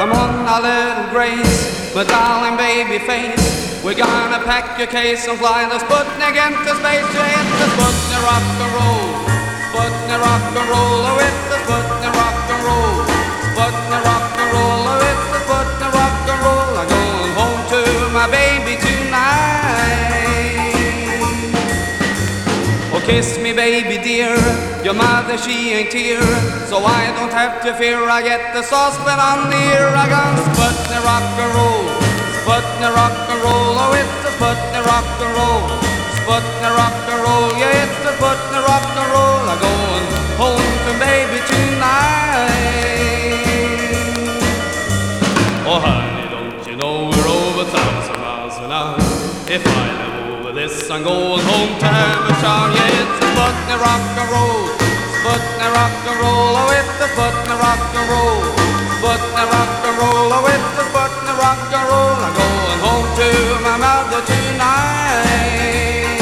Come on, a little grace, my darling baby face. We're gonna pack your case and fly the Sputnik into space. You hit the Sputnik rock and roll, Sputnik rock and roll. Oh, it's the Sputnik rock and roll, Sputnik rock and roll. Oh, it's the Sputnik rock and roll. I'm going home to my baby tonight. Oh, kiss me, baby dear. Your mother, she ain't here, so I don't have to fear. I get the saucepan on the ear. I got Sputnik rock and roll, Sputnik rock and roll. Oh, it's the Sputnik rock and roll, Sputnik rock and roll. Yeah, it's the Sputnik rock and roll. I'm going home to baby tonight. Oh, honey, don't you know we're over 1,000 miles an hour? If I live over this, I'm going home to have a shower. Yeah, it's the Sputnik rock and roll, Sputnik rock and roll. Oh, it's the Sputnik rock and roll, Sputnik rock and roll. Oh, it's the Sputnik rock and roll. I'm going home to my mother tonight.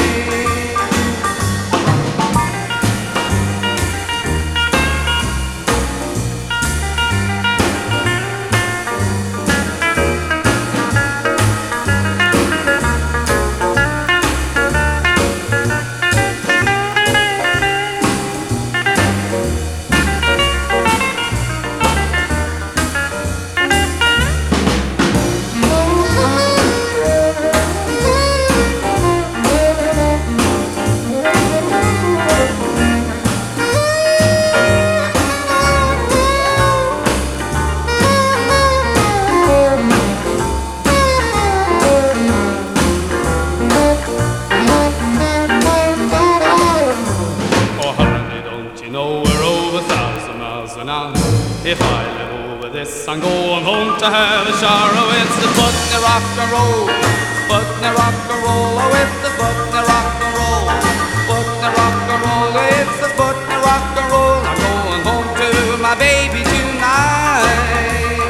If I live over this, I'm going home to have a shower. Oh, it's the Sputnik rock and roll, Sputnik rock and roll. Oh, it's the Sputnik rock and roll, Sputnik rock and roll. It's the Sputnik rock and roll. I'm going home to my baby tonight.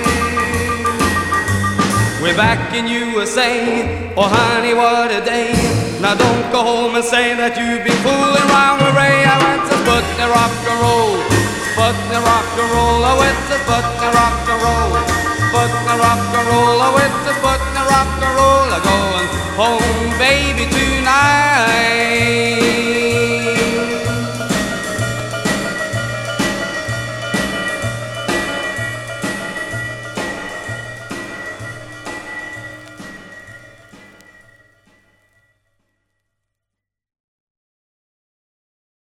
We're back in USA. Oh, honey, what a day. Now don't go home and say that you've been fooling around with Ray. I went to Sputnik rock and roll, Sputnik rock and roll. Oh, it's the Sputnik rock and roll, Sputnik rock and roll. Oh, it's the Sputnik rock and roll. I'm going home, baby, too.